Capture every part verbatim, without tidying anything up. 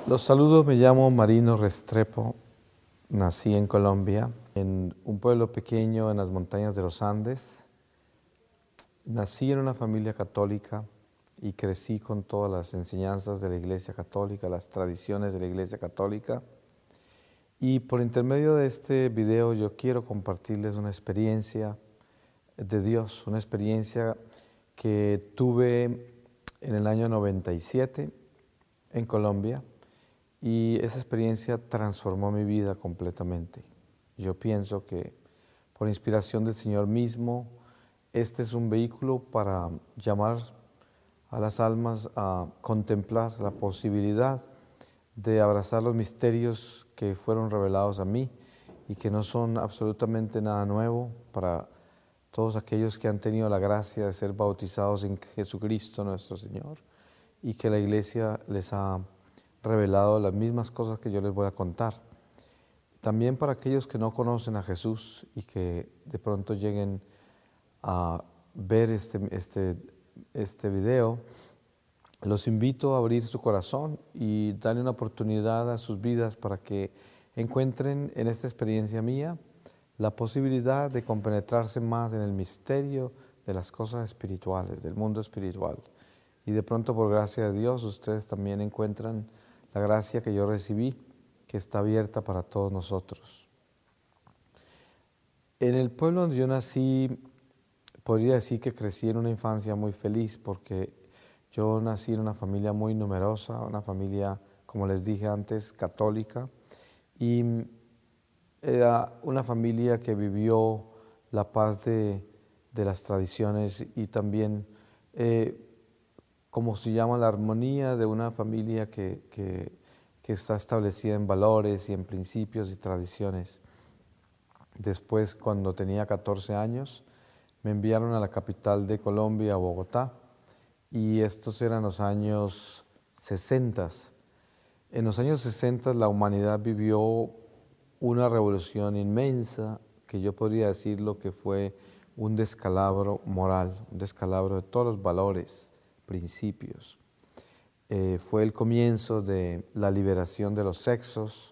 Los saludos, me llamo Marino Restrepo, nací en Colombia, en un pueblo pequeño en las montañas de los Andes. Nací en una familia católica y crecí con todas las enseñanzas de la Iglesia Católica, las tradiciones de la Iglesia Católica. Y por intermedio de este video yo quiero compartirles una experiencia de Dios, una experiencia que tuve en el año noventa y siete en Colombia. Y esa experiencia transformó mi vida completamente. Yo pienso que por inspiración del Señor mismo, este es un vehículo para llamar a las almas a contemplar la posibilidad de abrazar los misterios que fueron revelados a mí y que no son absolutamente nada nuevo para todos aquellos que han tenido la gracia de ser bautizados en Jesucristo nuestro Señor y que la Iglesia les ha revelado las mismas cosas que yo les voy a contar. También para aquellos que no conocen a Jesús y que de pronto lleguen a ver este, este, este video, los invito a abrir su corazón y darle una oportunidad a sus vidas para que encuentren en esta experiencia mía la posibilidad de compenetrarse más en el misterio de las cosas espirituales, del mundo espiritual. Y de pronto, por gracia de Dios, ustedes también encuentran la gracia que yo recibí, que está abierta para todos nosotros. En el pueblo donde yo nací, podría decir que crecí en una infancia muy feliz, porque yo nací en una familia muy numerosa, una familia, como les dije antes, católica, y era una familia que vivió la paz de, de las tradiciones y también, eh, como se llama, la armonía de una familia que, que, que está establecida en valores y en principios y tradiciones. Después, cuando tenía catorce años, me enviaron a la capital de Colombia, Bogotá, y estos eran los años sesenta. En los años sesenta la humanidad vivió una revolución inmensa, que yo podría decir lo que fue un descalabro moral, un descalabro de todos los valores, principios. Eh, fue el comienzo de la liberación de los sexos,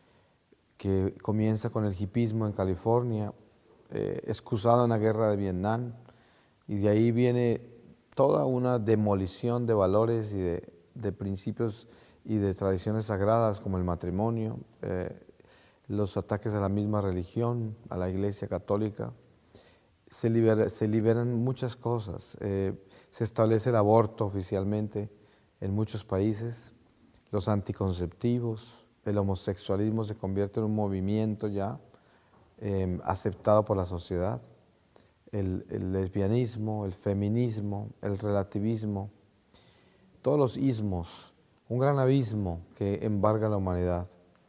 que comienza con el hipismo en California, eh, excusado en la guerra de Vietnam, y de ahí viene toda una demolición de valores y de, de principios y de tradiciones sagradas como el matrimonio, eh, los ataques a la misma religión, a la Iglesia Católica. Se, libera, se liberan muchas cosas. Eh, se establece el aborto oficialmente en muchos países, los anticonceptivos, el homosexualismo se convierte en un movimiento ya eh, aceptado por la sociedad, el, el lesbianismo, el feminismo, el relativismo, todos los ismos, un gran abismo que embarga a la humanidad.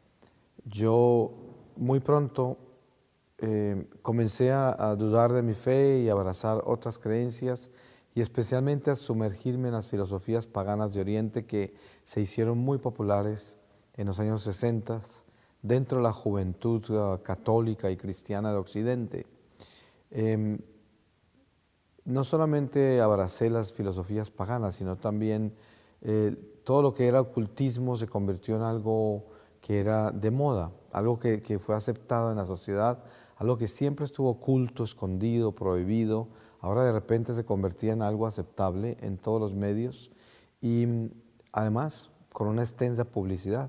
Yo muy pronto eh, comencé a, a dudar de mi fe y a abrazar otras creencias y especialmente a sumergirme en las filosofías paganas de Oriente que se hicieron muy populares en los años sesenta dentro de la juventud uh, católica y cristiana de Occidente. Eh, no solamente abracé las filosofías paganas, sino también eh, todo lo que era ocultismo se convirtió en algo que era de moda, algo que, que fue aceptado en la sociedad, algo que siempre estuvo oculto, escondido, prohibido, ahora de repente se convertía en algo aceptable en todos los medios y además con una extensa publicidad.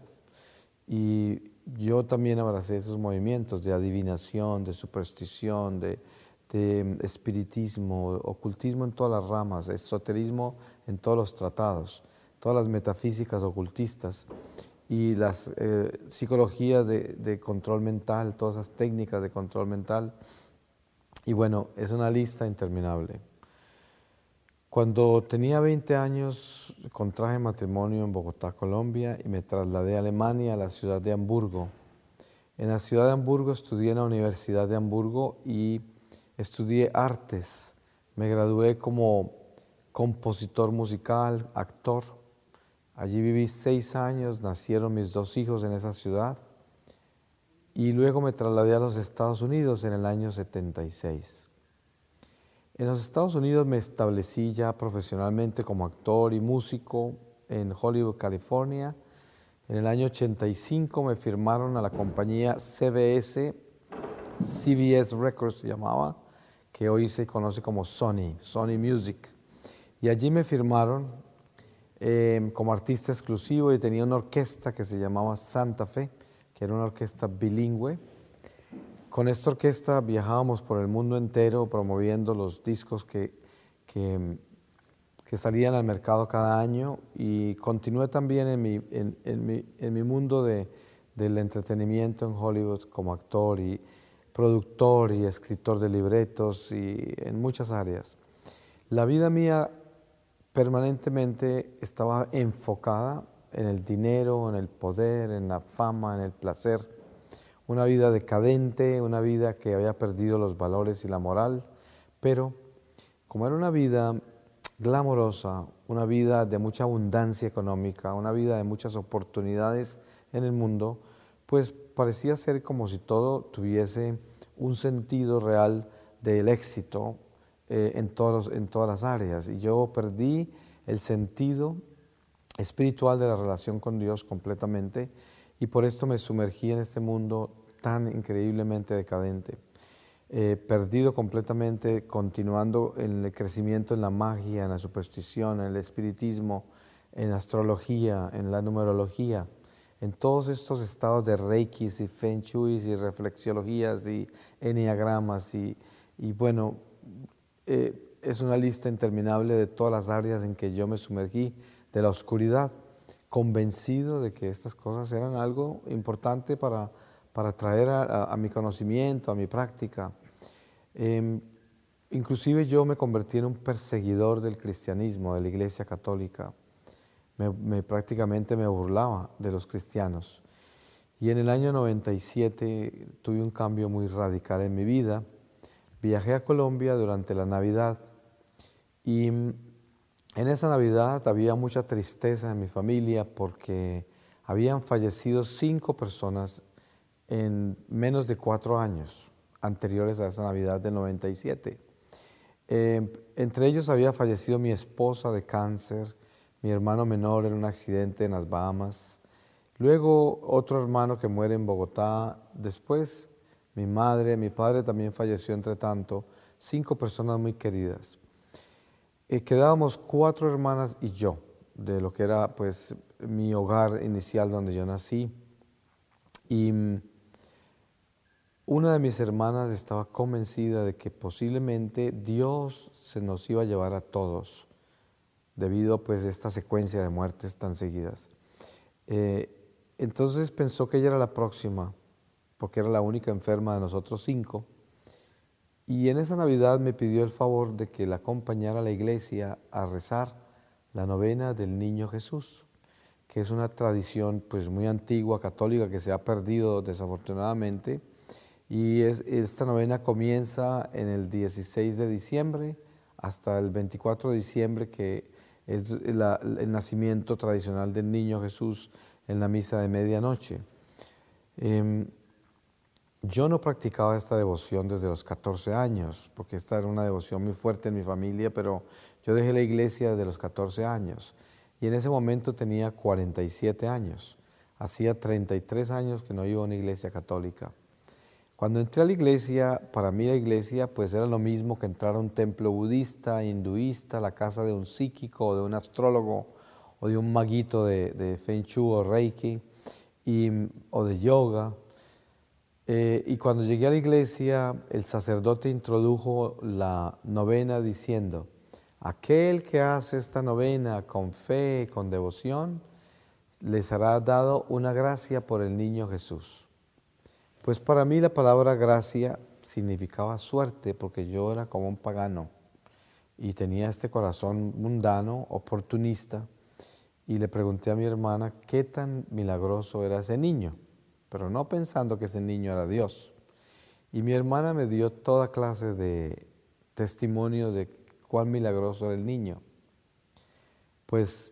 Y yo también abracé esos movimientos de adivinación, de superstición, de, de espiritismo, ocultismo en todas las ramas, esoterismo en todos los tratados, todas las metafísicas ocultistas y las eh, psicologías de, de control mental, todas esas técnicas de control mental. Y bueno, es una lista interminable. Cuando tenía veinte años, contraje matrimonio en Bogotá, Colombia, y me trasladé a Alemania, a la ciudad de Hamburgo. En la ciudad de Hamburgo estudié en la Universidad de Hamburgo y estudié artes. Me gradué como compositor musical, actor. Allí viví seis años, nacieron mis dos hijos en esa ciudad. Y luego me trasladé a los Estados Unidos en el año setenta y seis. En los Estados Unidos me establecí ya profesionalmente como actor y músico en Hollywood, California, En el año ochenta y cinco me firmaron a la compañía C B S, C B S Records se llamaba, que hoy se conoce como Sony, Sony Music. Y allí me firmaron eh, como artista exclusivo y tenía una orquesta que se llamaba Santa Fe, que era una orquesta bilingüe. Con esta orquesta viajábamos por el mundo entero promoviendo los discos que, que, que salían al mercado cada año, y continué también en mi, en, en mi, en mi mundo de, del entretenimiento en Hollywood como actor y productor y escritor de libretos y en muchas áreas. La vida mía permanentemente estaba enfocada en el dinero, en el poder, en la fama, en el placer. Una vida decadente, una vida que había perdido los valores y la moral, pero como era una vida glamorosa, una vida de mucha abundancia económica, una vida de muchas oportunidades en el mundo, pues parecía ser como si todo tuviese un sentido real del éxito eh, en, todos, en todas las áreas. Y yo perdí el sentido espiritual de la relación con Dios completamente, y por esto me sumergí en este mundo tan increíblemente decadente. Eh, perdido completamente, continuando en el crecimiento en la magia, en la superstición, en el espiritismo, en la astrología, en la numerología, en todos estos estados de reikis y feng shuis y reflexiologías y enneagramas y, y bueno, eh, es una lista interminable de todas las áreas en que yo me sumergí de la oscuridad, convencido de que estas cosas eran algo importante para, para traer a, a, a mi conocimiento, a mi práctica. Eh, inclusive yo me convertí en un perseguidor del cristianismo, de la Iglesia Católica. Me, me, prácticamente me burlaba de los cristianos. Y en el año noventa y siete tuve un cambio muy radical en mi vida. Viajé a Colombia durante la Navidad y en esa Navidad había mucha tristeza en mi familia porque habían fallecido cinco personas en menos de cuatro años anteriores a esa Navidad del noventa y siete. Eh, entre ellos había fallecido mi esposa de cáncer, mi hermano menor en un accidente en las Bahamas, luego otro hermano que muere en Bogotá, después mi madre, mi padre también falleció entre tanto, cinco personas muy queridas. Eh, quedábamos cuatro hermanas y yo, de lo que era pues mi hogar inicial donde yo nací. Y una de mis hermanas estaba convencida de que posiblemente Dios se nos iba a llevar a todos, debido pues a esta secuencia de muertes tan seguidas. Eh, entonces pensó que ella era la próxima, porque era la única enferma de nosotros cinco. Y en esa Navidad me pidió el favor de que la acompañara a la iglesia a rezar la novena del Niño Jesús, que es una tradición pues muy antigua, católica, que se ha perdido desafortunadamente. Y es, esta novena comienza en el dieciséis de diciembre hasta el veinticuatro de diciembre, que es la, el nacimiento tradicional del Niño Jesús en la misa de medianoche. Eh, Yo no practicaba esta devoción desde los catorce años, porque esta era una devoción muy fuerte en mi familia, pero yo dejé la iglesia desde los catorce años y en ese momento tenía cuarenta y siete años. Hacía treinta y tres años que no iba a una iglesia católica. Cuando entré a la iglesia, para mí la iglesia pues era lo mismo que entrar a un templo budista, hinduista, la casa de un psíquico o de un astrólogo o de un maguito de, de Feng Shui o Reiki y, o de yoga. Eh, y cuando llegué a la iglesia, el sacerdote introdujo la novena diciendo: aquel que hace esta novena con fe, con devoción, les hará dado una gracia por el Niño Jesús. Pues para mí la palabra gracia significaba suerte, porque yo era como un pagano y tenía este corazón mundano, oportunista, y le pregunté a mi hermana qué tan milagroso era ese niño, pero no pensando que ese niño era Dios. Y mi hermana me dio toda clase de testimonios de cuán milagroso era el niño. Pues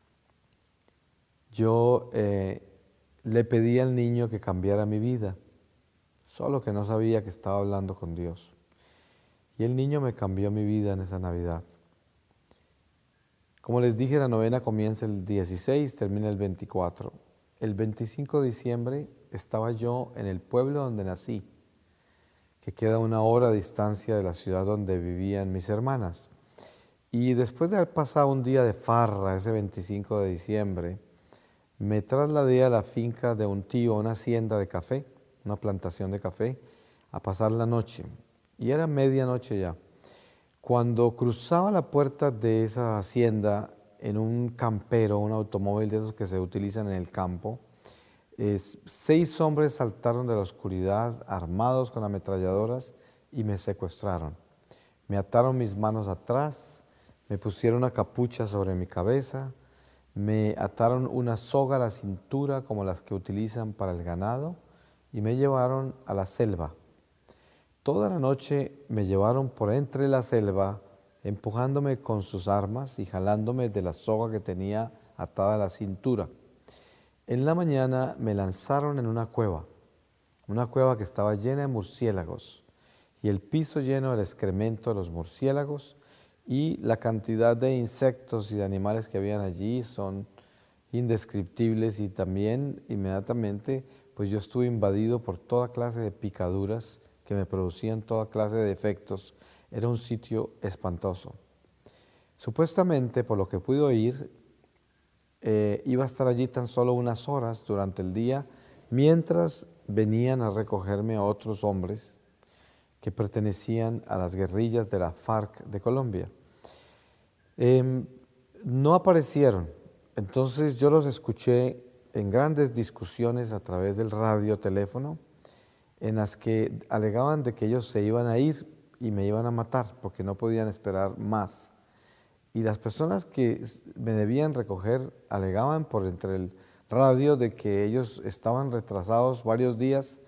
yo eh, le pedí al niño que cambiara mi vida, solo que no sabía que estaba hablando con Dios. Y el niño me cambió mi vida en esa Navidad. Como les dije, la novena comienza el dieciséis, termina el veinticuatro. el veinticinco de diciembre estaba yo en el pueblo donde nací, que queda a una hora de distancia de la ciudad donde vivían mis hermanas. Y después de haber pasado un día de farra ese veinticinco de diciembre, me trasladé a la finca de un tío, una hacienda de café, una plantación de café, a pasar la noche. Y era medianoche ya. Cuando cruzaba la puerta de esa hacienda en un campero, un automóvil de esos que se utilizan en el campo, es, seis hombres saltaron de la oscuridad armados con ametralladoras y me secuestraron. Me ataron mis manos atrás, me pusieron una capucha sobre mi cabeza, me ataron una soga a la cintura como las que utilizan para el ganado y me llevaron a la selva. Toda la noche me llevaron por entre la selva, empujándome con sus armas y jalándome de la soga que tenía atada a la cintura. En la mañana me lanzaron en una cueva, una cueva que estaba llena de murciélagos y el piso lleno del excremento de los murciélagos, y la cantidad de insectos y de animales que habían allí son indescriptibles, y también inmediatamente pues yo estuve invadido por toda clase de picaduras que me producían toda clase de efectos. Era un sitio espantoso. Supuestamente, por lo que pude oír, eh, iba a estar allí tan solo unas horas durante el día, mientras venían a recogerme a otros hombres que pertenecían a las guerrillas de la FARC de Colombia. Eh, no aparecieron, entonces yo los escuché en grandes discusiones a través del radio, teléfono, en las que alegaban de que ellos se iban a ir y me iban a matar porque no podían esperar más. Y las personas que me debían recoger alegaban por entre el radio de que ellos estaban retrasados varios días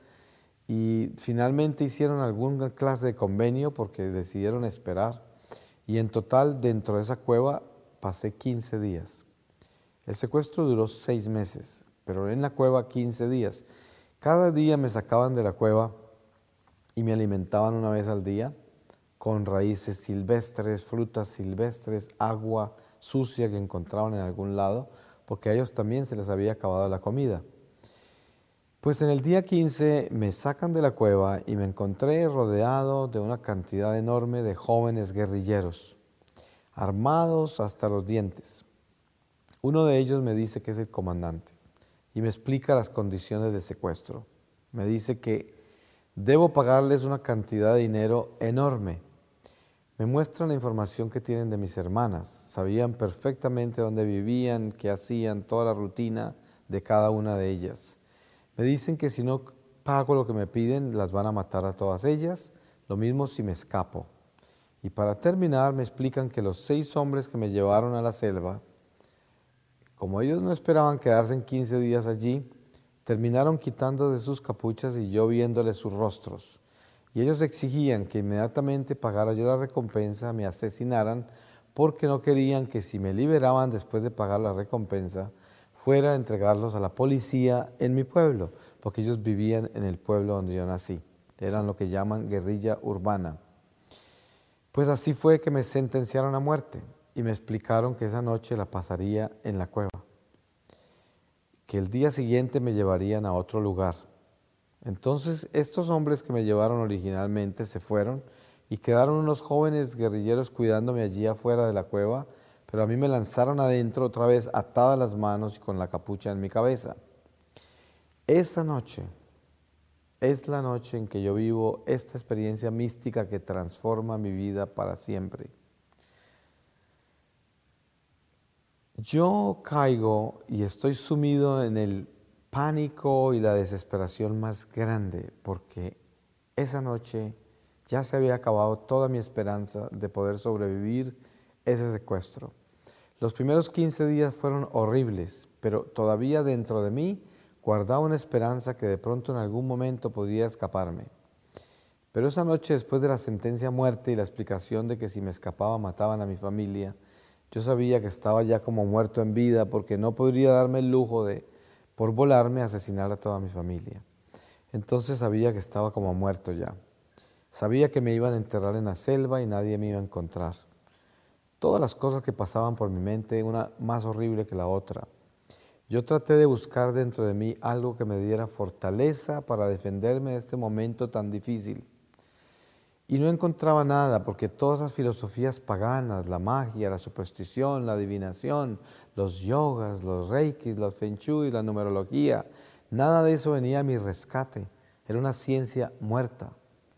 y finalmente hicieron alguna clase de convenio porque decidieron esperar. Y en total dentro de esa cueva pasé quince días. El secuestro duró seis meses, pero en la cueva quince días. Cada día me sacaban de la cueva y me alimentaban una vez al día con raíces silvestres, frutas silvestres, agua sucia que encontraban en algún lado, porque a ellos también se les había acabado la comida. Pues en el día quince me sacan de la cueva y me encontré rodeado de una cantidad enorme de jóvenes guerrilleros, armados hasta los dientes. Uno de ellos me dice que es el comandante y me explica las condiciones del secuestro. Me dice que debo pagarles una cantidad de dinero enorme. Me muestran la información que tienen de mis hermanas. Sabían perfectamente dónde vivían, qué hacían, toda la rutina de cada una de ellas. Me dicen que si no pago lo que me piden, las van a matar a todas ellas, lo mismo si me escapo. Y para terminar, me explican que los seis hombres que me llevaron a la selva, como ellos no esperaban quedarse en quince días allí, terminaron quitando de sus capuchas y yo viéndoles sus rostros. Y ellos exigían que inmediatamente pagara yo la recompensa, me asesinaran, porque no querían que si me liberaban después de pagar la recompensa, fuera a entregarlos a la policía en mi pueblo, porque ellos vivían en el pueblo donde yo nací. Eran lo que llaman guerrilla urbana. Pues así fue que me sentenciaron a muerte y me explicaron que esa noche la pasaría en la cueva, que el día siguiente me llevarían a otro lugar. Entonces estos hombres que me llevaron originalmente se fueron y quedaron unos jóvenes guerrilleros cuidándome allí afuera de la cueva, pero a mí me lanzaron adentro otra vez atadas las manos y con la capucha en mi cabeza. Esa noche es la noche en que yo vivo esta experiencia mística que transforma mi vida para siempre. Yo caigo y estoy sumido en el pánico y la desesperación más grande, porque esa noche ya se había acabado toda mi esperanza de poder sobrevivir ese secuestro. Los primeros quince días fueron horribles, pero todavía dentro de mí guardaba una esperanza que de pronto en algún momento podía escaparme. Pero esa noche, después de la sentencia a muerte y la explicación de que si me escapaba mataban a mi familia, yo sabía que estaba ya como muerto en vida, porque no podría darme el lujo de, por volarme, asesinar a toda mi familia. Entonces sabía que estaba como muerto ya. Sabía que me iban a enterrar en la selva y nadie me iba a encontrar. Todas las cosas que pasaban por mi mente, una más horrible que la otra. Yo traté de buscar dentro de mí algo que me diera fortaleza para defenderme de este momento tan difícil. Y no encontraba nada, porque todas las filosofías paganas, la magia, la superstición, la adivinación, los yogas, los reikis, los feng shui, la numerología, nada de eso venía a mi rescate. Era una ciencia muerta.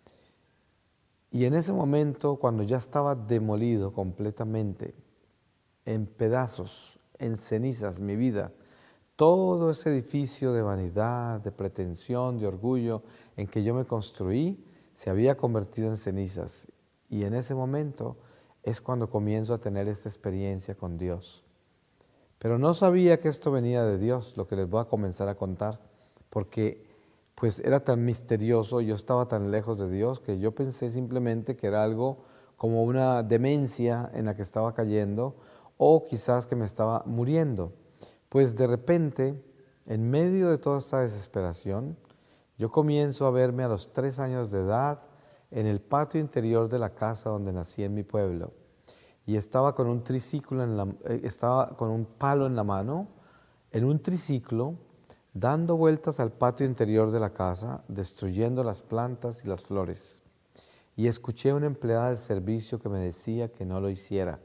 Y en ese momento, cuando ya estaba demolido completamente, en pedazos, en cenizas, mi vida, todo ese edificio de vanidad, de pretensión, de orgullo en que yo me construí, se había convertido en cenizas. Y en ese momento es cuando comienzo a tener esta experiencia con Dios. Pero no sabía que esto venía de Dios, lo que les voy a comenzar a contar, porque pues era tan misterioso, yo estaba tan lejos de Dios, que yo pensé simplemente que era algo como una demencia en la que estaba cayendo, o quizás que me estaba muriendo. Pues de repente, en medio de toda esta desesperación, yo comienzo a verme a los tres años de edad en el patio interior de la casa donde nací en mi pueblo. Y estaba con un triciclo, en la, eh, estaba con un palo en la mano, en un triciclo, dando vueltas al patio interior de la casa, destruyendo las plantas y las flores. Y escuché a una empleada del servicio que me decía que no lo hiciera.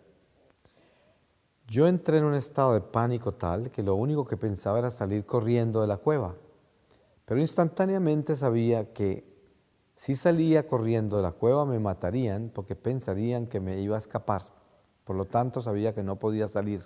Yo entré en un estado de pánico tal que lo único que pensaba era salir corriendo de la cueva. Pero instantáneamente sabía que si salía corriendo de la cueva me matarían porque pensarían que me iba a escapar. Por lo tanto sabía que no podía salir.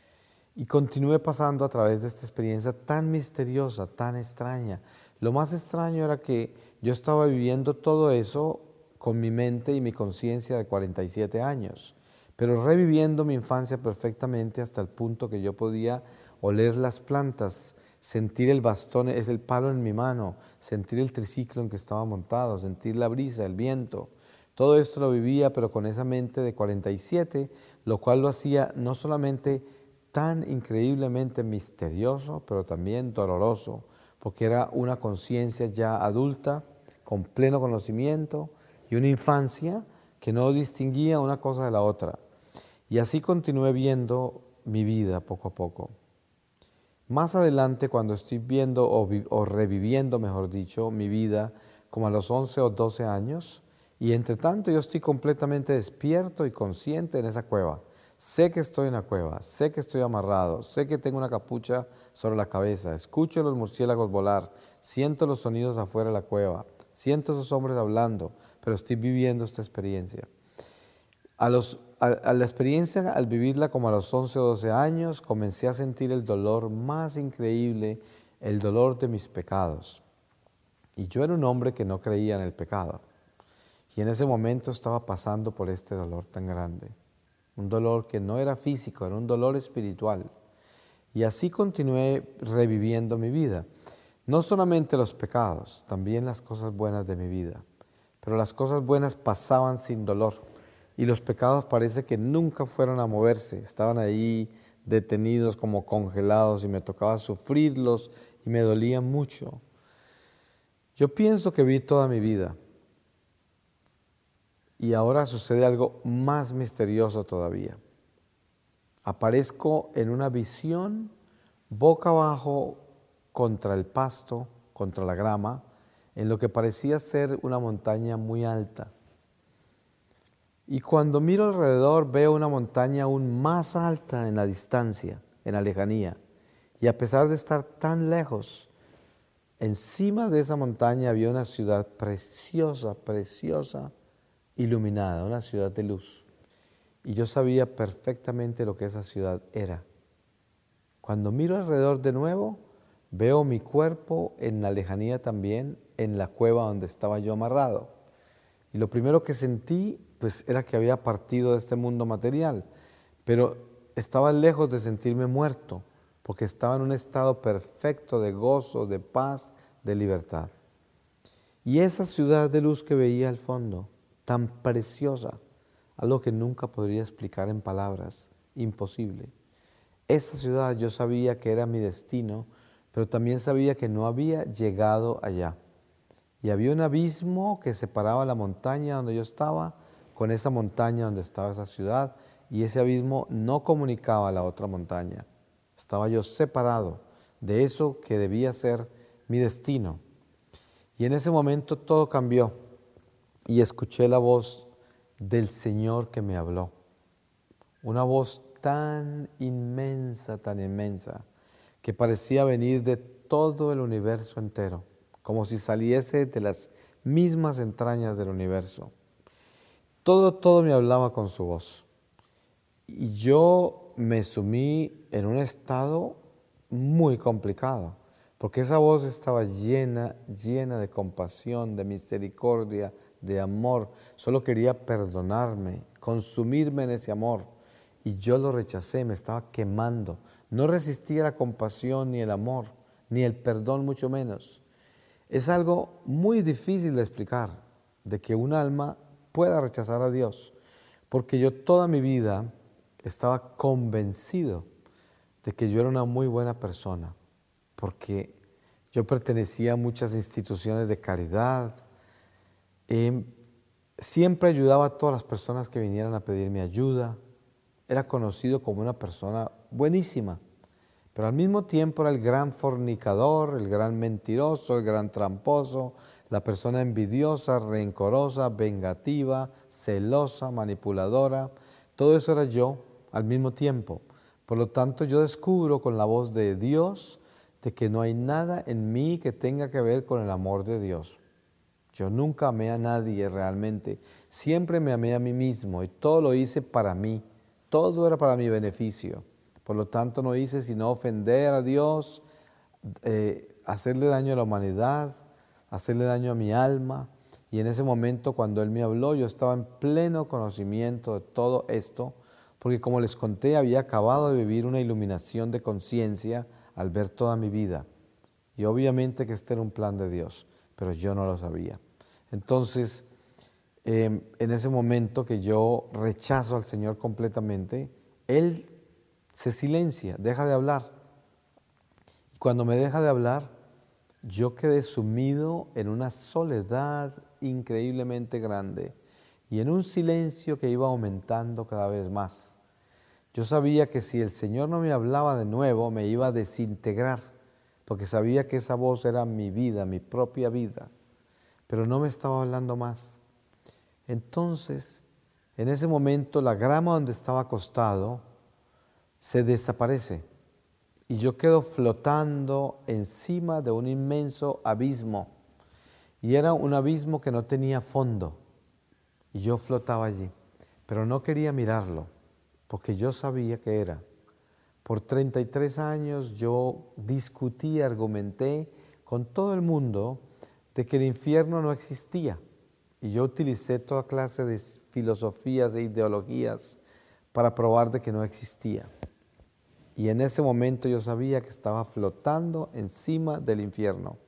Y continué pasando a través de esta experiencia tan misteriosa, tan extraña. Lo más extraño era que yo estaba viviendo todo eso con mi mente y mi conciencia de cuarenta y siete años, pero reviviendo mi infancia perfectamente hasta el punto que yo podía oler las plantas, sentir el bastón, es el palo en mi mano, sentir el triciclo en que estaba montado, sentir la brisa, el viento. Todo esto lo vivía, pero con esa mente de cuarenta y siete, lo cual lo hacía no solamente tan increíblemente misterioso, pero también doloroso, porque era una conciencia ya adulta, con pleno conocimiento, y una infancia que no distinguía una cosa de la otra. Y así continué viendo mi vida poco a poco. Más adelante, cuando estoy viendo o, o reviviendo, mejor dicho, mi vida, como a los once o doce años, y entre tanto yo estoy completamente despierto y consciente en esa cueva. Sé que estoy en la cueva, sé que estoy amarrado, sé que tengo una capucha sobre la cabeza, escucho los murciélagos volar, siento los sonidos afuera de la cueva, siento a esos hombres hablando, pero estoy viviendo esta experiencia. A, los, a, a la experiencia, al vivirla como a los once o doce años, comencé a sentir el dolor más increíble, el dolor de mis pecados. Y yo era un hombre que no creía en el pecado. Y en ese momento estaba pasando por este dolor tan grande. Un dolor que no era físico, era un dolor espiritual. Y así continué reviviendo mi vida. No solamente los pecados, también las cosas buenas de mi vida. Pero las cosas buenas pasaban sin dolor. Y los pecados parece que nunca fueron a moverse, estaban ahí detenidos como congelados y me tocaba sufrirlos y me dolían mucho. Yo pienso que vi toda mi vida y ahora sucede algo más misterioso todavía. Aparezco en una visión boca abajo contra el pasto, contra la grama, en lo que parecía ser una montaña muy alta. Y cuando miro alrededor veo una montaña aún más alta en la distancia, en la lejanía. Y a pesar de estar tan lejos, encima de esa montaña había una ciudad preciosa, preciosa, iluminada, una ciudad de luz. Y yo sabía perfectamente lo que esa ciudad era. Cuando miro alrededor de nuevo, veo mi cuerpo en la lejanía también, en la cueva donde estaba yo amarrado. Y lo primero que sentí pues era que había partido de este mundo material, pero estaba lejos de sentirme muerto, porque estaba en un estado perfecto de gozo, de paz, de libertad. Y esa ciudad de luz que veía al fondo, tan preciosa, algo que nunca podría explicar en palabras, imposible. Esa ciudad yo sabía que era mi destino, pero también sabía que no había llegado allá. Y había un abismo que separaba la montaña donde yo estaba con esa montaña donde estaba esa ciudad, y ese abismo no comunicaba a la otra montaña. Estaba yo separado, de eso que debía ser mi destino. Y en ese momento todo cambió y escuché la voz del Señor que me habló. Una voz tan inmensa, tan inmensa, que parecía venir de todo el universo entero, como si saliese de las mismas entrañas del universo. Todo, todo me hablaba con su voz. Y yo me sumí en un estado muy complicado, porque esa voz estaba llena, llena de compasión, de misericordia, de amor. Solo quería perdonarme, consumirme en ese amor. Y yo lo rechacé, me estaba quemando. No resistía la compasión ni el amor, ni el perdón mucho menos. Es algo muy difícil de explicar, de que un alma pueda rechazar a Dios, porque yo toda mi vida estaba convencido de que yo era una muy buena persona, porque yo pertenecía a muchas instituciones de caridad, eh, siempre ayudaba a todas las personas que vinieran a pedirme ayuda, era conocido como una persona buenísima, pero al mismo tiempo era el gran fornicador, el gran mentiroso, el gran tramposo, la persona envidiosa, rencorosa, vengativa, celosa, manipuladora. Todo eso era yo al mismo tiempo. Por lo tanto, yo descubro con la voz de Dios de que no hay nada en mí que tenga que ver con el amor de Dios. Yo nunca amé a nadie realmente, siempre me amé a mí mismo y todo lo hice para mí, todo era para mi beneficio. Por lo tanto, no hice sino ofender a Dios, eh, hacerle daño a la humanidad, hacerle daño a mi alma. Y en ese momento, cuando Él me habló, yo estaba en pleno conocimiento de todo esto, porque como les conté, había acabado de vivir una iluminación de conciencia al ver toda mi vida. Y obviamente que este era un plan de Dios, pero yo no lo sabía. Entonces, eh, en ese momento que yo rechazo al Señor completamente, Él se silencia, deja de hablar. Y cuando me deja de hablar, yo quedé sumido en una soledad increíblemente grande y en un silencio que iba aumentando cada vez más. Yo sabía que si el Señor no me hablaba de nuevo, me iba a desintegrar, porque sabía que esa voz era mi vida, mi propia vida, pero no me estaba hablando más. Entonces, en ese momento, la grama donde estaba acostado se desaparece y yo quedo flotando encima de un inmenso abismo, y era un abismo que no tenía fondo, y yo flotaba allí, pero no quería mirarlo, porque yo sabía que era. Por treinta y tres años yo discutí, argumenté con todo el mundo de que el infierno no existía, y yo utilicé toda clase de filosofías e ideologías para probar de que no existía. Y en ese momento yo sabía que estaba flotando encima del infierno.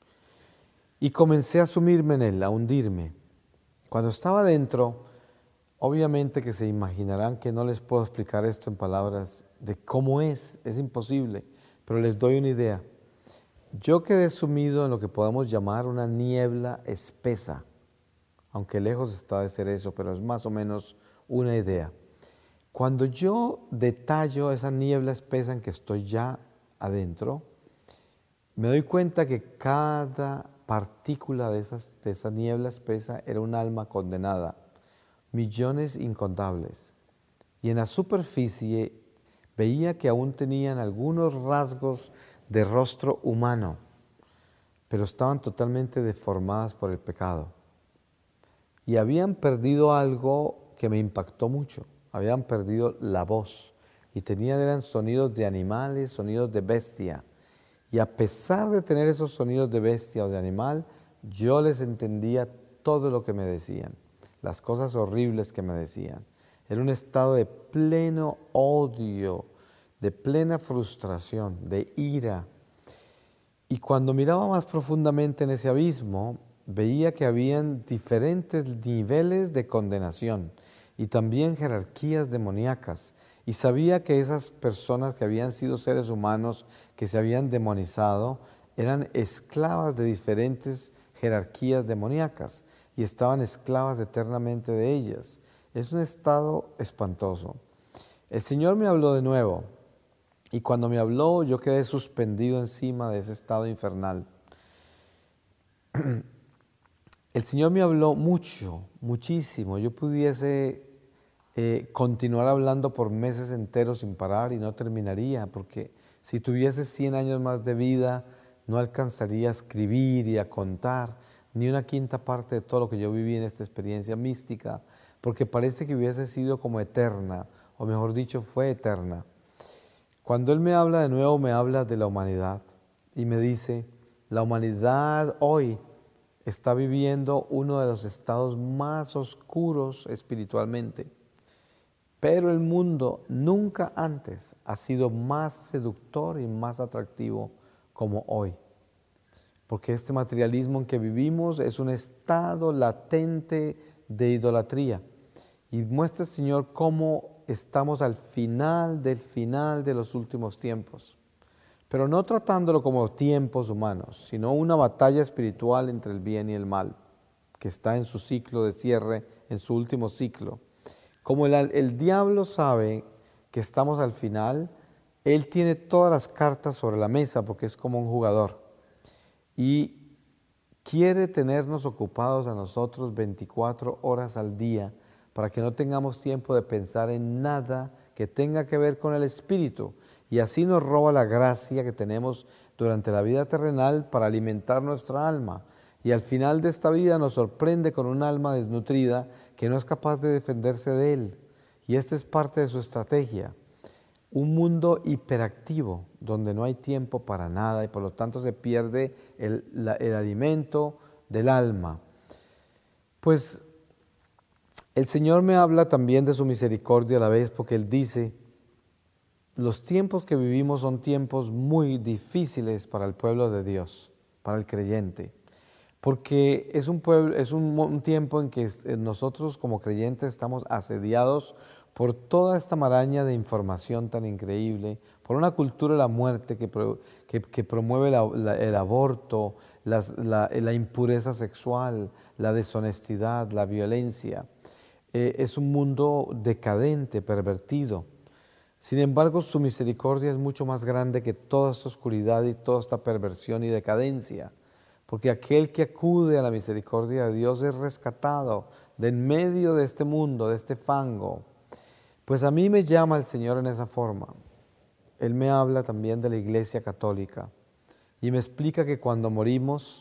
Y comencé a sumirme en él, a hundirme. Cuando estaba dentro, obviamente que se imaginarán que no les puedo explicar esto en palabras de cómo es, es imposible, pero les doy una idea. Yo quedé sumido en lo que podemos llamar una niebla espesa, aunque lejos está de ser eso, pero es más o menos una idea. Cuando yo detallo esa niebla espesa en que estoy ya adentro, me doy cuenta que cada partícula de, esas, de esa niebla espesa era un alma condenada, millones incontables. Y en la superficie veía que aún tenían algunos rasgos de rostro humano, pero estaban totalmente deformadas por el pecado. Y habían perdido algo que me impactó mucho. Habían perdido la voz y tenían eran sonidos de animales, sonidos de bestia. Y a pesar de tener esos sonidos de bestia o de animal, yo les entendía todo lo que me decían, las cosas horribles que me decían. Era un estado de pleno odio, de plena frustración, de ira. Y cuando miraba más profundamente en ese abismo, veía que habían diferentes niveles de condenación y también jerarquías demoníacas. Y sabía que esas personas que habían sido seres humanos, que se habían demonizado, eran esclavas de diferentes jerarquías demoníacas y estaban esclavas eternamente de ellas. Es un estado espantoso. El Señor me habló de nuevo Y cuando me habló, yo quedé suspendido encima de ese estado infernal. El Señor me habló mucho, muchísimo. Yo pudiese eh, continuar hablando por meses enteros sin parar y no terminaría, porque si tuviese cien años más de vida, no alcanzaría a escribir y a contar ni una quinta parte de todo lo que yo viví en esta experiencia mística, porque parece que hubiese sido como eterna, o mejor dicho, fue eterna. Cuando Él me habla de nuevo, me habla de la humanidad y me dice, la humanidad hoy está viviendo uno de los estados más oscuros espiritualmente, pero el mundo nunca antes ha sido más seductor y más atractivo como hoy, porque este materialismo en que vivimos es un estado latente de idolatría y muestra el Señor cómo estamos al final del final de los últimos tiempos, pero no tratándolo como tiempos humanos, sino una batalla espiritual entre el bien y el mal, que está en su ciclo de cierre, en su último ciclo. Como el, el diablo sabe que estamos al final, él tiene todas las cartas sobre la mesa porque es como un jugador y quiere tenernos ocupados a nosotros veinticuatro horas al día para que no tengamos tiempo de pensar en nada que tenga que ver con el espíritu, y así nos roba la gracia que tenemos durante la vida terrenal para alimentar nuestra alma, y al final de esta vida nos sorprende con un alma desnutrida que no es capaz de defenderse de él, y esta es parte de su estrategia. Un mundo hiperactivo donde no hay tiempo para nada y por lo tanto se pierde el, la, el alimento del alma. Pues el Señor me habla también de su misericordia a la vez, porque Él dice, los tiempos que vivimos son tiempos muy difíciles para el pueblo de Dios, para el creyente, porque es un, pueblo, es un, un tiempo en que nosotros como creyentes estamos asediados por toda esta maraña de información tan increíble, por una cultura de la muerte que, que, que promueve la, la, el aborto, las, la, la impureza sexual, la deshonestidad, la violencia. Eh, es un mundo decadente, pervertido. Sin embargo, su misericordia es mucho más grande que toda esta oscuridad y toda esta perversión y decadencia, porque aquel que acude a la misericordia de Dios es rescatado de en medio de este mundo, de este fango. Pues a mí me llama el Señor en esa forma. Él me habla también de la Iglesia Católica y me explica que cuando morimos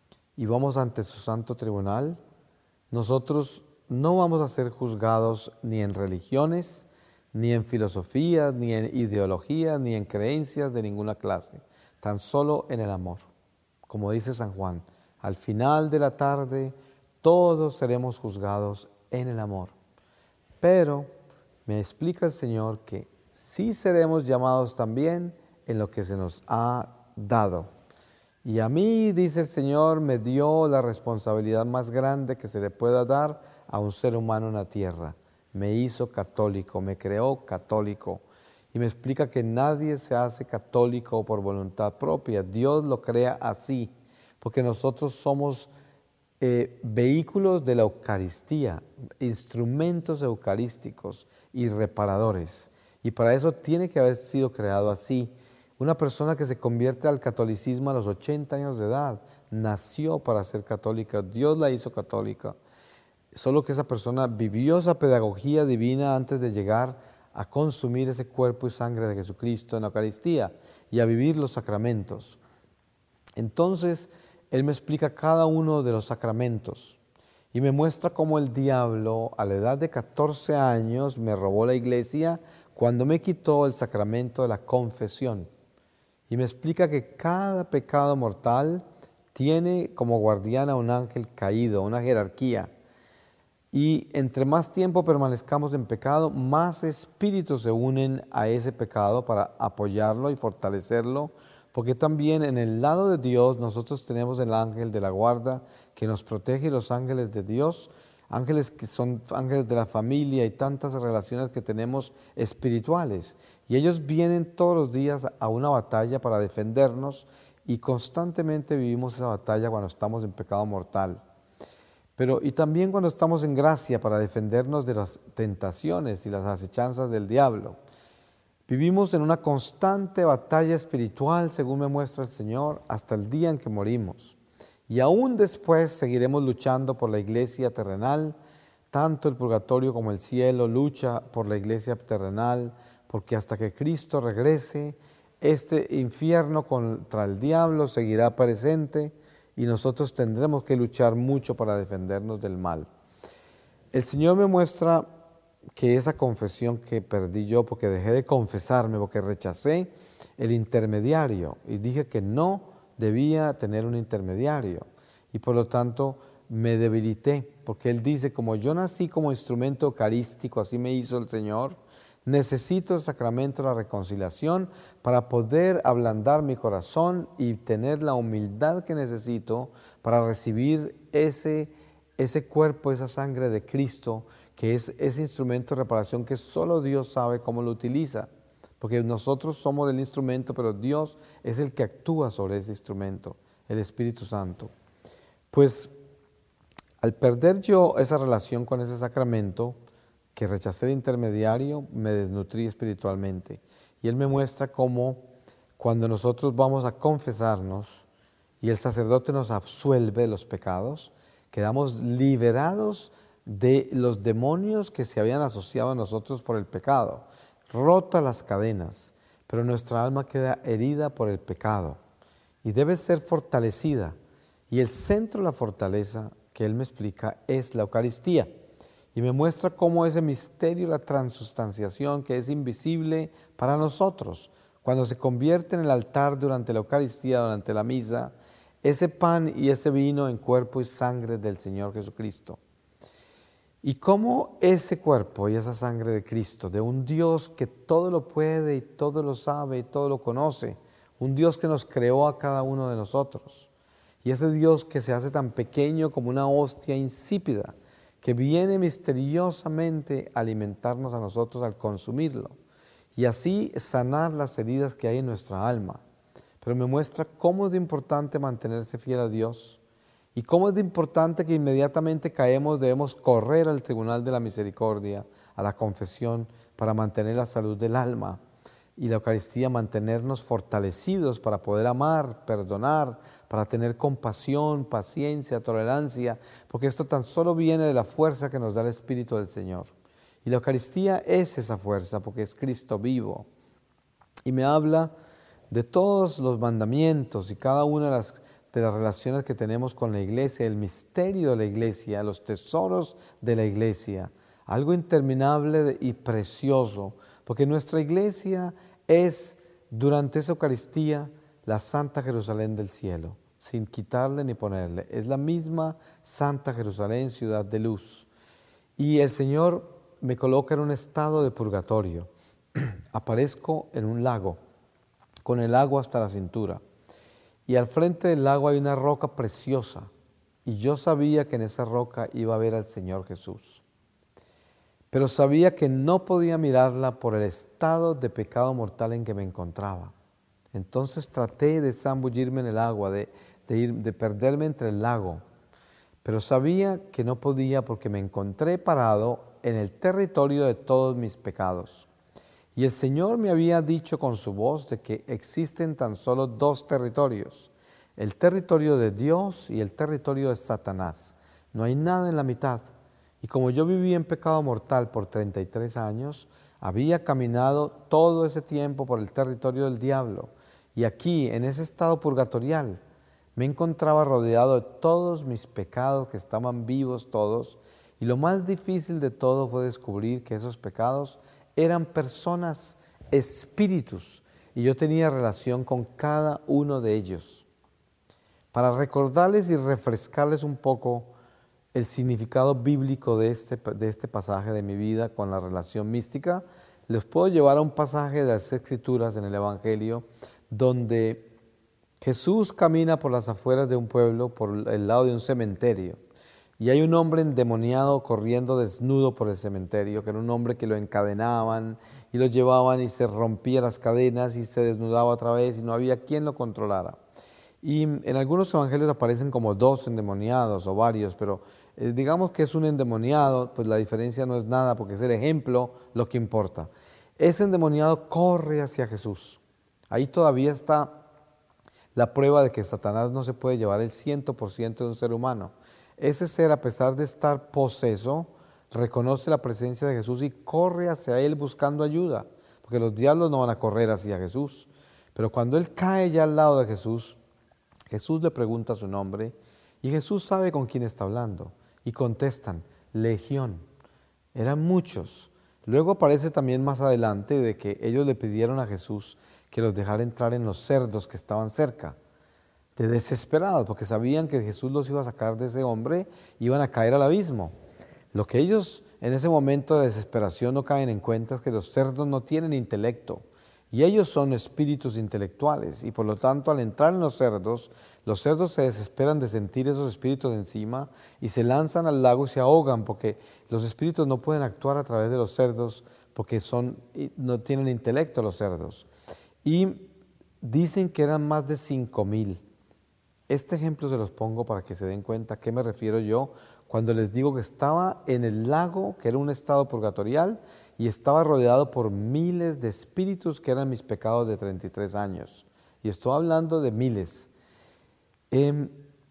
y vamos ante su santo tribunal, nosotros no vamos a ser juzgados ni en religiones, ni en filosofías, ni en ideologías, ni en creencias de ninguna clase, tan solo en el amor. Como dice San Juan, al final de la tarde todos seremos juzgados en el amor. Pero me explica el Señor que sí seremos llamados también en lo que se nos ha dado. Y a mí, dice el Señor, me dio la responsabilidad más grande que se le pueda dar a un ser humano en la tierra. Me hizo católico, me creó católico. Y me explica que nadie se hace católico por voluntad propia. Dios lo crea así, porque nosotros somos eh, vehículos de la Eucaristía, instrumentos eucarísticos y reparadores. Y para eso tiene que haber sido creado así. Una persona que se convierte al catolicismo a los ochenta años de edad, nació para ser católica, Dios la hizo católica. Solo que esa persona vivió esa pedagogía divina antes de llegar a consumir ese cuerpo y sangre de Jesucristo en la Eucaristía y a vivir los sacramentos. Entonces, Él me explica cada uno de los sacramentos y me muestra cómo el diablo a la edad de catorce años me robó la iglesia cuando me quitó el sacramento de la confesión. Y me explica que cada pecado mortal tiene como guardián a un ángel caído, una jerarquía. Y entre más tiempo permanezcamos en pecado, más espíritus se unen a ese pecado para apoyarlo y fortalecerlo, porque también en el lado de Dios nosotros tenemos el ángel de la guarda que nos protege, y los ángeles de Dios, ángeles que son ángeles de la familia y tantas relaciones que tenemos espirituales. Y ellos vienen todos los días a una batalla para defendernos y constantemente vivimos esa batalla cuando estamos en pecado mortal. Pero y también cuando estamos en gracia para defendernos de las tentaciones y las acechanzas del diablo. Vivimos en una constante batalla espiritual, según me muestra el Señor, hasta el día en que morimos. Y aún después seguiremos luchando por la iglesia terrenal. Tanto el purgatorio como el cielo lucha por la iglesia terrenal, porque hasta que Cristo regrese, este infierno contra el diablo seguirá presente y nosotros tendremos que luchar mucho para defendernos del mal. El Señor me muestra que esa confesión que perdí yo, porque dejé de confesarme, porque rechacé el intermediario y dije que no debía tener un intermediario y por lo tanto me debilité, porque Él dice, como yo nací como instrumento eucarístico, así me hizo el Señor, necesito el sacramento de la reconciliación para poder ablandar mi corazón y tener la humildad que necesito para recibir ese, ese cuerpo, esa sangre de Cristo, que es ese instrumento de reparación que solo Dios sabe cómo lo utiliza, porque nosotros somos el instrumento, pero Dios es el que actúa sobre ese instrumento, el Espíritu Santo. Pues al perder yo esa relación con ese sacramento, que rechacé el intermediario, me desnutrí espiritualmente. Y Él me muestra cómo cuando nosotros vamos a confesarnos y el sacerdote nos absuelve de los pecados, quedamos liberados de los demonios que se habían asociado a nosotros por el pecado, rota las cadenas, pero nuestra alma queda herida por el pecado y debe ser fortalecida. Y el centro de la fortaleza que Él me explica es la Eucaristía y me muestra cómo ese misterio, la transustanciación, que es invisible para nosotros, cuando se convierte en el altar durante la Eucaristía, durante la misa, ese pan y ese vino en cuerpo y sangre del Señor Jesucristo. Y cómo ese cuerpo y esa sangre de Cristo, de un Dios que todo lo puede y todo lo sabe y todo lo conoce, un Dios que nos creó a cada uno de nosotros, y ese Dios que se hace tan pequeño como una hostia insípida, que viene misteriosamente a alimentarnos a nosotros al consumirlo, y así sanar las heridas que hay en nuestra alma. Pero me muestra cómo es de importante mantenerse fiel a Dios, y cómo es de importante que inmediatamente caemos debemos correr al tribunal de la misericordia, a la confesión, para mantener la salud del alma. Y la Eucaristía mantenernos fortalecidos para poder amar, perdonar, para tener compasión, paciencia, tolerancia, porque esto tan solo viene de la fuerza que nos da el Espíritu del Señor. Y la Eucaristía es esa fuerza, porque es Cristo vivo. Y me habla de todos los mandamientos y cada una de las de las relaciones que tenemos con la iglesia, el misterio de la iglesia, los tesoros de la iglesia, algo interminable y precioso, porque nuestra iglesia es, durante esa Eucaristía, la Santa Jerusalén del cielo, sin quitarle ni ponerle. Es la misma Santa Jerusalén, ciudad de luz. Y el Señor me coloca en un estado de purgatorio. Aparezco en un lago, con el agua hasta la cintura. Y al frente del lago hay una roca preciosa, y yo sabía que en esa roca iba a ver al Señor Jesús. Pero sabía que no podía mirarla por el estado de pecado mortal en que me encontraba. Entonces traté de zambullirme en el agua, de, de, ir, de perderme entre el lago, pero sabía que no podía porque me encontré parado en el territorio de todos mis pecados. Y el Señor me había dicho con su voz de que existen tan solo dos territorios, el territorio de Dios y el territorio de Satanás. No hay nada en la mitad. Y como yo viví en pecado mortal por treinta y tres años, había caminado todo ese tiempo por el territorio del diablo. Y aquí, en ese estado purgatorial, me encontraba rodeado de todos mis pecados que estaban vivos todos. Y lo más difícil de todo fue descubrir que esos pecados eran personas, espíritus, y yo tenía relación con cada uno de ellos. Para recordarles y refrescarles un poco el significado bíblico de este, de este pasaje de mi vida con la relación mística, les puedo llevar a un pasaje de las Escrituras en el Evangelio, donde Jesús camina por las afueras de un pueblo, por el lado de un cementerio, y hay un hombre endemoniado corriendo desnudo por el cementerio, que era un hombre que lo encadenaban y lo llevaban y se rompía las cadenas y se desnudaba otra vez y no había quien lo controlara. Y en algunos evangelios aparecen como dos endemoniados o varios, pero eh, digamos que es un endemoniado, pues la diferencia no es nada porque es el ejemplo lo que importa. ese endemoniado corre hacia Jesús. Ahí todavía está la prueba de que Satanás no se puede llevar el cien por ciento de un ser humano. Ese ser, a pesar de estar poseso, reconoce la presencia de Jesús y corre hacia él buscando ayuda, porque los diablos no van a correr hacia Jesús. Pero cuando él cae ya al lado de Jesús, Jesús le pregunta su nombre y Jesús sabe con quién está hablando y contestan, Legión. Eran muchos. Luego aparece también más adelante de que ellos le pidieron a Jesús que los dejara entrar en los cerdos que estaban cerca, de desesperados, porque sabían que Jesús los iba a sacar de ese hombre, iban a caer al abismo. Lo que ellos en ese momento de desesperación no caen en cuenta es que los cerdos no tienen intelecto y ellos son espíritus intelectuales y por lo tanto al entrar en los cerdos, los cerdos se desesperan de sentir esos espíritus encima y se lanzan al lago y se ahogan porque los espíritus no pueden actuar a través de los cerdos porque son, no tienen intelecto los cerdos. Y dicen que eran más de cinco mil. Este ejemplo se los pongo para que se den cuenta a qué me refiero yo cuando les digo que estaba en el lago, que era un estado purgatorial, y estaba rodeado por miles de espíritus que eran mis pecados de treinta y tres años. Y estoy hablando de miles. Eh,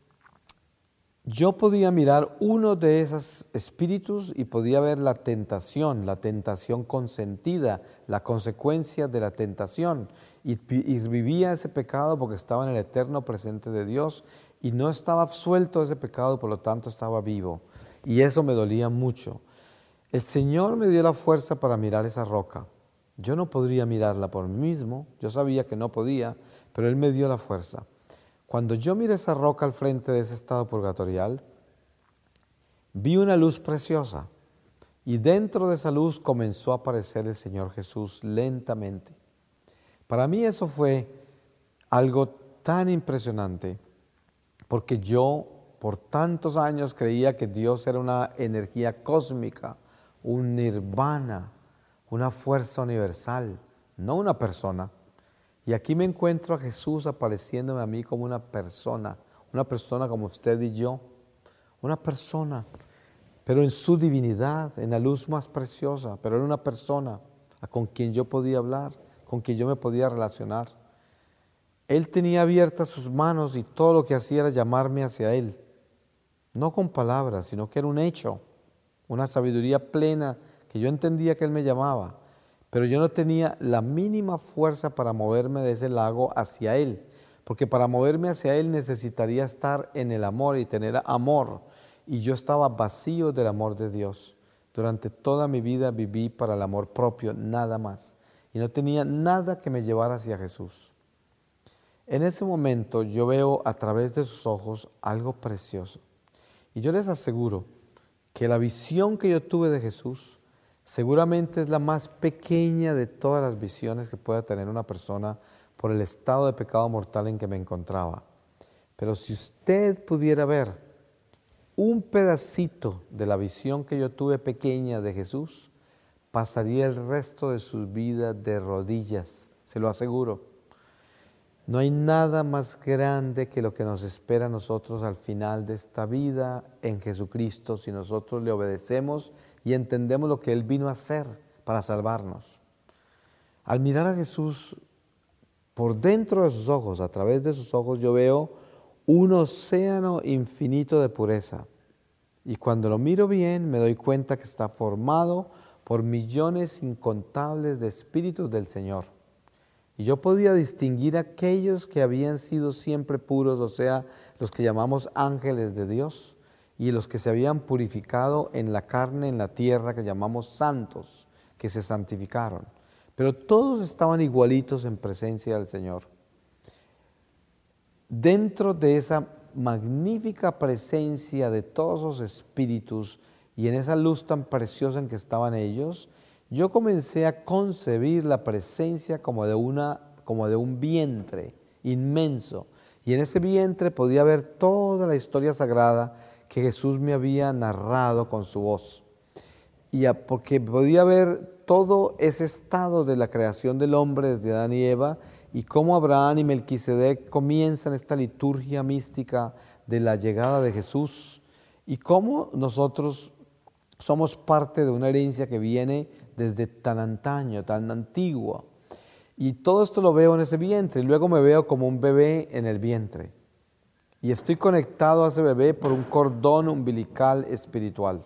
yo podía mirar uno de esos espíritus y podía ver la tentación, la tentación consentida, la consecuencia de la tentación. Y, y vivía ese pecado porque estaba en el eterno presente de Dios y no estaba absuelto de ese pecado, por lo tanto estaba vivo. Y eso me dolía mucho. El Señor me dio la fuerza para mirar esa roca. Yo no podría mirarla por mí mismo, yo sabía que no podía, pero Él me dio la fuerza. Cuando yo miré esa roca al frente de ese estado purgatorial, vi una luz preciosa y dentro de esa luz comenzó a aparecer el Señor Jesús lentamente. Para mí eso fue algo tan impresionante porque yo por tantos años creía que Dios era una energía cósmica, un nirvana, una fuerza universal, no una persona. Y aquí me encuentro a Jesús apareciéndome a mí como una persona, una persona como usted y yo, una persona, pero en su divinidad, en la luz más preciosa, pero era una persona con quien yo podía hablar, con quien yo me podía relacionar. Él tenía abiertas sus manos y todo lo que hacía era llamarme hacia Él, no con palabras, sino que era un hecho, una sabiduría plena que yo entendía que Él me llamaba. Pero yo no tenía la mínima fuerza para moverme de ese lago hacia Él, porque para moverme hacia Él necesitaría estar en el amor y tener amor, y yo estaba vacío del amor de Dios. Durante toda mi vida viví para el amor propio, nada más, y no tenía nada que me llevara hacia Jesús. En ese momento yo veo a través de sus ojos algo precioso, y yo les aseguro que la visión que yo tuve de Jesús seguramente es la más pequeña de todas las visiones que pueda tener una persona por el estado de pecado mortal en que me encontraba. Pero si usted pudiera ver un pedacito de la visión que yo tuve pequeña de Jesús, pasaría el resto de su vida de rodillas, se lo aseguro. No hay nada más grande que lo que nos espera a nosotros al final de esta vida en Jesucristo, si nosotros le obedecemos y entendemos lo que Él vino a hacer para salvarnos. Al mirar a Jesús, por dentro de sus ojos, a través de sus ojos, yo veo un océano infinito de pureza. Y cuando lo miro bien, me doy cuenta que está formado por millones incontables de espíritus del Señor. Y yo podía distinguir a aquellos que habían sido siempre puros, o sea, los que llamamos ángeles de Dios, y los que se habían purificado en la carne, en la tierra, que llamamos santos, que se santificaron. Pero todos estaban igualitos en presencia del Señor. Dentro de esa magnífica presencia de todos los espíritus y en esa luz tan preciosa en que estaban ellos, yo comencé a concebir la presencia como de, una, como de un vientre inmenso. Y en ese vientre podía ver toda la historia sagrada que Jesús me había narrado con su voz. Y a, porque podía ver todo ese estado de la creación del hombre desde Adán y Eva y cómo Abraham y Melquisedec comienzan esta liturgia mística de la llegada de Jesús y cómo nosotros somos parte de una herencia que viene desde tan antaño, tan antiguo. Y todo esto lo veo en ese vientre y luego me veo como un bebé en el vientre. Y estoy conectado a ese bebé por un cordón umbilical espiritual.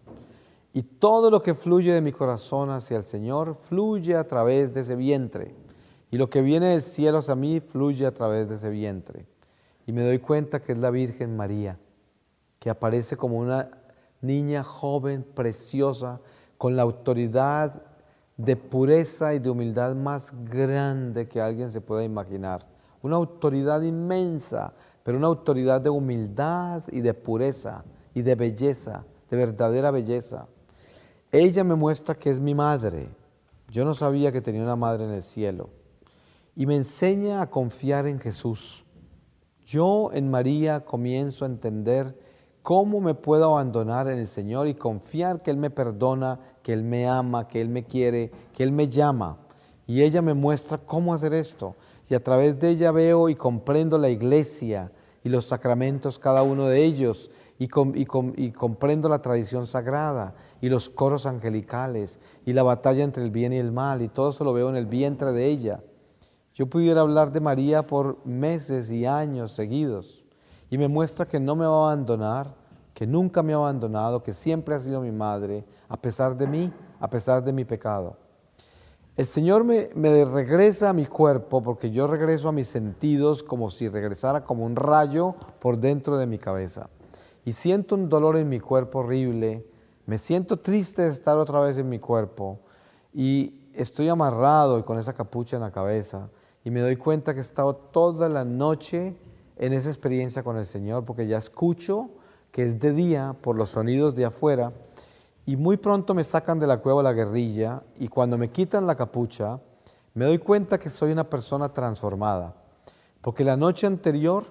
Y todo lo que fluye de mi corazón hacia el Señor fluye a través de ese vientre. Y lo que viene del cielo hacia mí fluye a través de ese vientre. Y me doy cuenta que es la Virgen María, que aparece como una niña joven, preciosa, con la autoridad de pureza y de humildad más grande que alguien se pueda imaginar. Una autoridad inmensa, pero una autoridad de humildad y de pureza y de belleza, de verdadera belleza. Ella me muestra que es mi madre. Yo no sabía que tenía una madre en el cielo. Y me enseña a confiar en Jesús. Yo en María comienzo a entender cómo me puedo abandonar en el Señor y confiar que Él me perdona, que Él me ama, que Él me quiere, que Él me llama. Y ella me muestra cómo hacer esto. Y a través de ella veo y comprendo la iglesia y los sacramentos, cada uno de ellos, y, com, y, com, y comprendo la tradición sagrada y los coros angelicales y la batalla entre el bien y el mal, y todo eso lo veo en el vientre de ella. Yo pudiera hablar de María por meses y años seguidos, y me muestra que no me va a abandonar, que nunca me ha abandonado, que siempre ha sido mi madre, a pesar de mí, a pesar de mi pecado. El Señor me, me regresa a mi cuerpo, porque yo regreso a mis sentidos como si regresara como un rayo por dentro de mi cabeza. Y siento un dolor en mi cuerpo horrible, me siento triste de estar otra vez en mi cuerpo, y estoy amarrado y con esa capucha en la cabeza, y me doy cuenta que he estado toda la noche en esa experiencia con el Señor, porque ya escucho que es de día por los sonidos de afuera, y muy pronto me sacan de la cueva de la guerrilla, y cuando me quitan la capucha, me doy cuenta que soy una persona transformada, porque la noche anterior,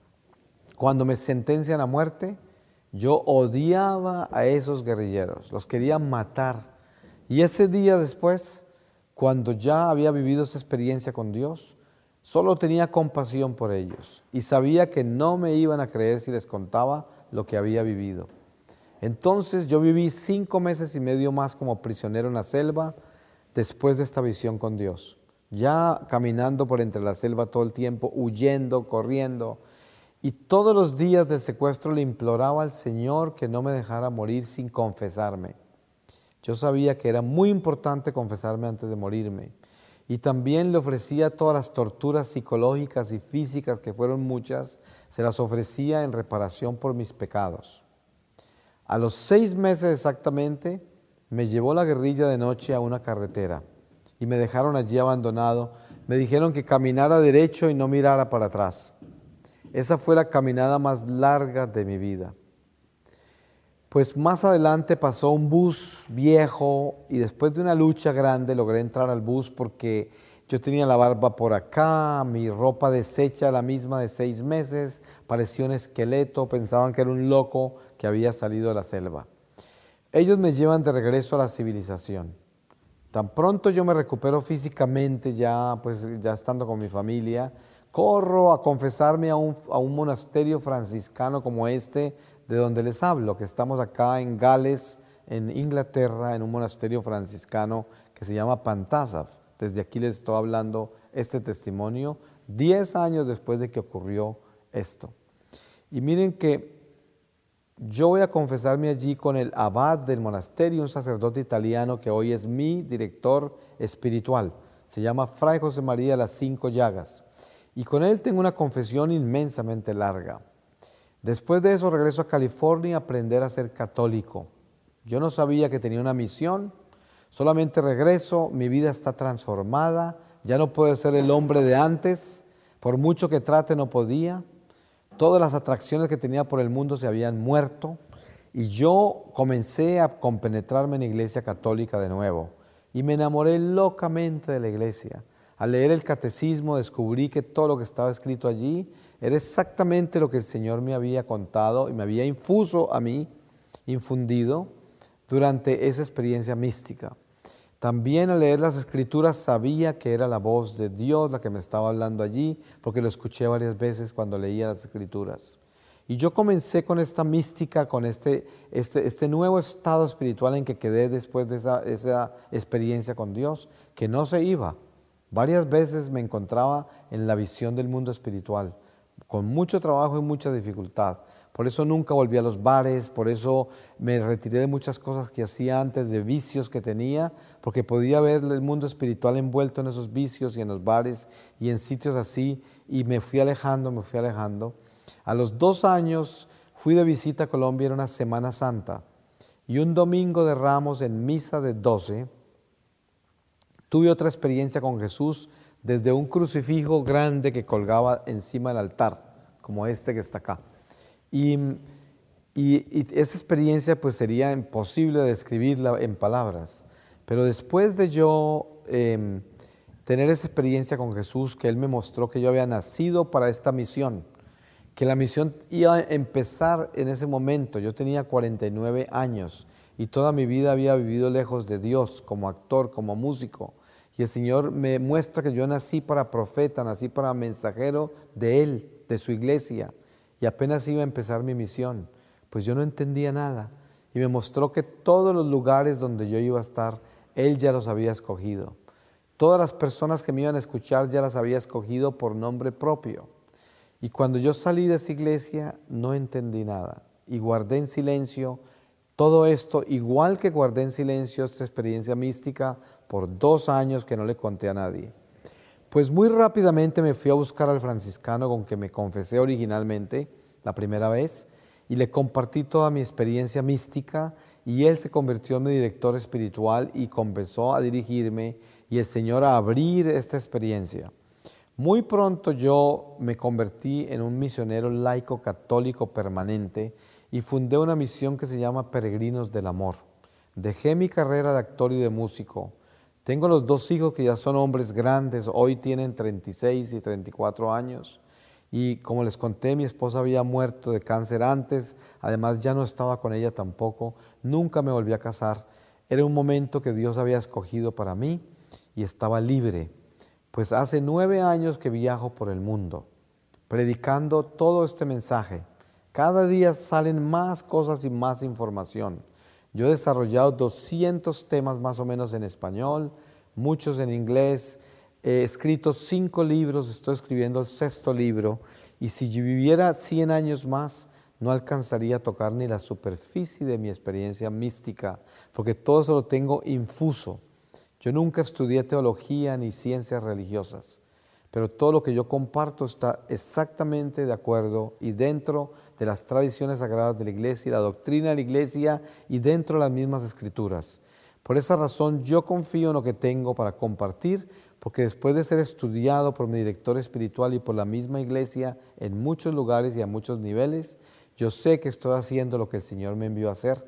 cuando me sentencian a muerte, yo odiaba a esos guerrilleros, los quería matar, y ese día después, cuando ya había vivido esa experiencia con Dios, solo tenía compasión por ellos, y sabía que no me iban a creer si les contaba lo que había vivido. Entonces yo viví cinco meses y medio más como prisionero en la selva después de esta visión con Dios, ya caminando por entre la selva todo el tiempo, huyendo, corriendo, y todos los días del secuestro le imploraba al Señor que no me dejara morir sin confesarme. Yo sabía que era muy importante confesarme antes de morirme, y también le ofrecía todas las torturas psicológicas y físicas, que fueron muchas, se las ofrecía en reparación por mis pecados. A los seis meses exactamente, me llevó la guerrilla de noche a una carretera y me dejaron allí abandonado. Me dijeron que caminara derecho y no mirara para atrás. Esa fue la caminada más larga de mi vida. Pues más adelante pasó un bus viejo y después de una lucha grande logré entrar al bus porque yo tenía la barba por acá, mi ropa deshecha, la misma de seis meses, parecía un esqueleto, pensaban que era un loco que había salido de la selva. Ellos me llevan de regreso a la civilización. Tan pronto yo me recupero físicamente, ya, pues, ya estando con mi familia, corro a confesarme a un, a un monasterio franciscano como este, de donde les hablo, que estamos acá en Gales, en Inglaterra, en un monasterio franciscano que se llama Pantazaf. Desde aquí les estoy hablando este testimonio, diez años después de que ocurrió esto. Y miren que yo voy a confesarme allí con el abad del monasterio, un sacerdote italiano que hoy es mi director espiritual. Se llama Fray José María de las Cinco Llagas. Y con él tengo una confesión inmensamente larga. Después de eso regreso a California a aprender a ser católico. Yo no sabía que tenía una misión, solamente regreso, mi vida está transformada, ya no puedo ser el hombre de antes, por mucho que trate no podía. Todas las atracciones que tenía por el mundo se habían muerto y yo comencé a compenetrarme en la iglesia católica de nuevo y me enamoré locamente de la iglesia. Al leer el catecismo descubrí que todo lo que estaba escrito allí era exactamente lo que el Señor me había contado y me había infuso a mí, infundido durante esa experiencia mística. También al leer las Escrituras sabía que era la voz de Dios la que me estaba hablando allí, porque lo escuché varias veces cuando leía las Escrituras. Y yo comencé con esta mística, con este, este, este nuevo estado espiritual en que quedé después de esa, esa experiencia con Dios, que no se iba. Varias veces me encontraba en la visión del mundo espiritual, con mucho trabajo y mucha dificultad. Por eso nunca volví a los bares, por eso me retiré de muchas cosas que hacía antes, de vicios que tenía, porque podía ver el mundo espiritual envuelto en esos vicios y en los bares y en sitios así, y me fui alejando, me fui alejando. A los dos años fui de visita a Colombia, era una Semana Santa, y un domingo de Ramos en misa de doce, tuve otra experiencia con Jesús desde un crucifijo grande que colgaba encima del altar, como este que está acá. Y, y, y esa experiencia pues sería imposible describirla en palabras, pero después de yo eh, tener esa experiencia con Jesús, que Él me mostró que yo había nacido para esta misión, que la misión iba a empezar en ese momento. Yo tenía cuarenta y nueve años y toda mi vida había vivido lejos de Dios, como actor, como músico, y el Señor me muestra que yo nací para profeta, nací para mensajero de Él, de su iglesia, y apenas iba a empezar mi misión, pues yo no entendía nada, y me mostró que todos los lugares donde yo iba a estar, Él ya los había escogido. Todas las personas que me iban a escuchar ya las había escogido por nombre propio. Y cuando yo salí de esa iglesia, no entendí nada, y guardé en silencio todo esto, igual que guardé en silencio esta experiencia mística por dos años que no le conté a nadie. Pues muy rápidamente me fui a buscar al franciscano con que me confesé originalmente la primera vez y le compartí toda mi experiencia mística, y él se convirtió en mi director espiritual y comenzó a dirigirme y el Señor a abrir esta experiencia. Muy pronto yo me convertí en un misionero laico católico permanente y fundé una misión que se llama Peregrinos del Amor. Dejé mi carrera de actor y de músico. Tengo los dos hijos que ya son hombres grandes, hoy tienen treinta y seis y treinta y cuatro años. Y como les conté, mi esposa había muerto de cáncer antes, además ya no estaba con ella tampoco, nunca me volví a casar. Era un momento que Dios había escogido para mí y estaba libre. Pues hace nueve años que viajo por el mundo, predicando todo este mensaje. Cada día salen más cosas y más información. Yo he desarrollado doscientos temas más o menos en español, muchos en inglés. He escrito cinco libros, estoy escribiendo el sexto libro, y si yo viviera cien años más, no alcanzaría a tocar ni la superficie de mi experiencia mística, porque todo eso lo tengo infuso. Yo nunca estudié teología ni ciencias religiosas, pero todo lo que yo comparto está exactamente de acuerdo y dentro de las tradiciones sagradas de la Iglesia y la doctrina de la Iglesia y dentro de las mismas Escrituras. Por esa razón yo confío en lo que tengo para compartir, porque después de ser estudiado por mi director espiritual y por la misma Iglesia en muchos lugares y a muchos niveles, yo sé que estoy haciendo lo que el Señor me envió a hacer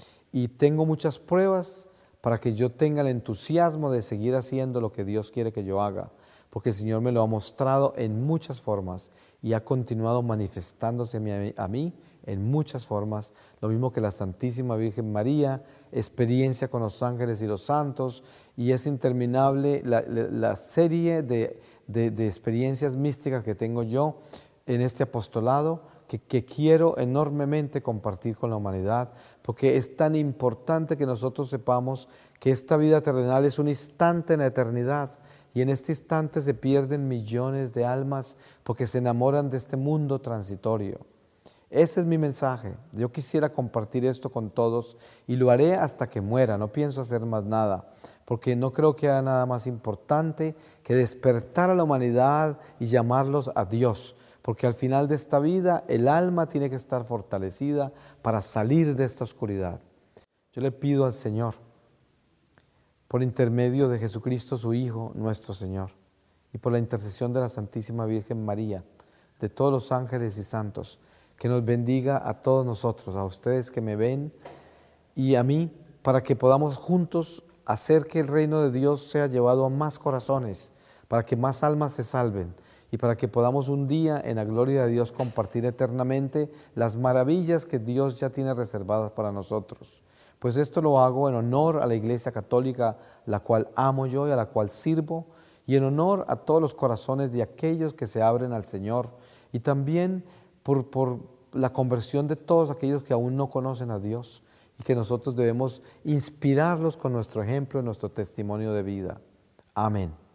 y tengo muchas pruebas para que yo tenga el entusiasmo de seguir haciendo lo que Dios quiere que yo haga, porque el Señor me lo ha mostrado en muchas formas y ha continuado manifestándose a mí en muchas formas, lo mismo que la Santísima Virgen María, experiencia con los ángeles y los santos, y es interminable la, la, la serie de, de, de experiencias místicas que tengo yo en este apostolado, que, que quiero enormemente compartir con la humanidad, porque es tan importante que nosotros sepamos que esta vida terrenal es un instante en la eternidad, y en este instante se pierden millones de almas porque se enamoran de este mundo transitorio. Ese es mi mensaje. Yo quisiera compartir esto con todos y lo haré hasta que muera. No pienso hacer más nada, porque no creo que haya nada más importante que despertar a la humanidad y llamarlos a Dios, porque al final de esta vida el alma tiene que estar fortalecida para salir de esta oscuridad. Yo le pido al Señor, por intermedio de Jesucristo su Hijo, nuestro Señor, y por la intercesión de la Santísima Virgen María, de todos los ángeles y santos, que nos bendiga a todos nosotros, a ustedes que me ven y a mí, para que podamos juntos hacer que el reino de Dios sea llevado a más corazones, para que más almas se salven y para que podamos un día en la gloria de Dios compartir eternamente las maravillas que Dios ya tiene reservadas para nosotros. Pues esto lo hago en honor a la Iglesia Católica, la cual amo yo y a la cual sirvo, y en honor a todos los corazones de aquellos que se abren al Señor, y también por, por la conversión de todos aquellos que aún no conocen a Dios y que nosotros debemos inspirarlos con nuestro ejemplo y nuestro testimonio de vida. Amén.